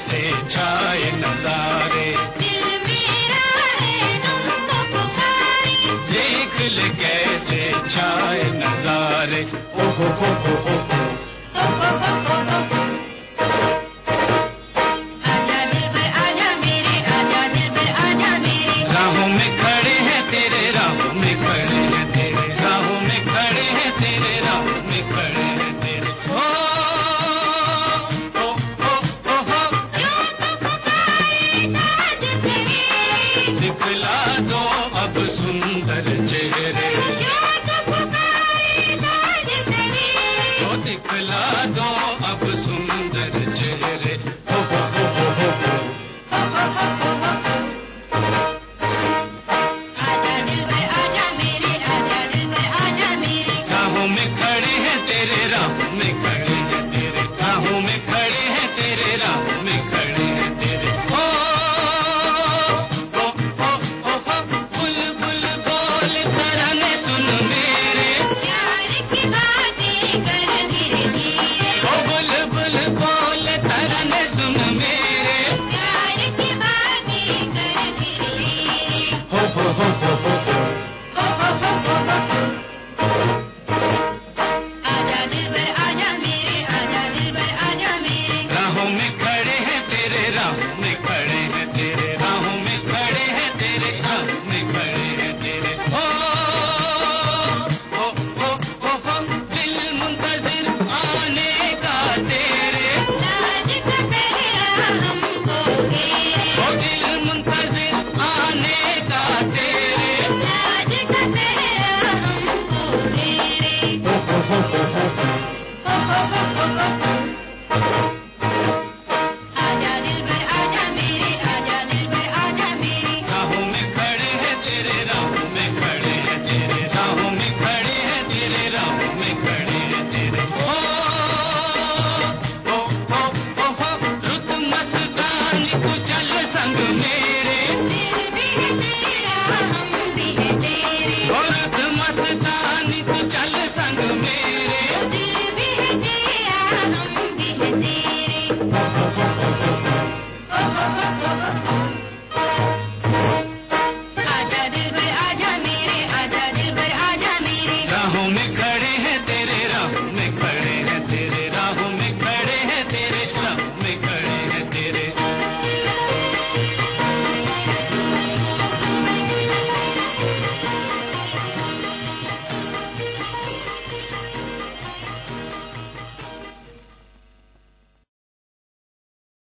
कैसे छाए नजारे, दिल मेरा है तुमको पुकारे, देख ले कैसे छाए नजारे। ओ हो हो हो हो हो। आजा दिलबर आजा मेरे, आजा दिलबर आजा मेरे, राहों में खड़े हैं तेरे, राहों में खड़े हैं तेरे, राहों में खड़े हैं तेरे, राहों में खड़े हैं तेरे। ओ ओ ओ ओ हो। क्यों तो पुकारे ताज तेरे, दिखला दो अब सुंदर चेहरे, क्यों तो पुकारे ताज तेरे, ओ दिखला दो अब सुंदर चेहरे। हो हो हो हो हो हो। आजा दिलबर आजा मेरे, आजा दिलबर आजा मेरे, राहों में खड़े हैं तेरे, राहों में खड़े हैं तेरे, राहों में खड़े हैं तेरे, राहों में खड़े हैं तेरे। ओ ओ ओ ओ ओ, बुलबुल बोल तराने सुन मेरे, प्यार की बातें कर धीरे धीरे, ओ बुलबुल बोल तराने सुन मेरे। प्यार की बातें कर धीरे धीरे, हो हो हो हो हो हो। आजा दिलबर आजा मेरे, आजा दिलबर आजा मेरे, राहों में खड़े हैं तेरे, राहों में खड़े हैं तेरे, राहों में खड़े हैं तेरे, राहों में खड़े हैं तेरे। ओ ओ ओ ओ ओ, दिल मुंतजिर आने का तेरे, लाज का पहरा हम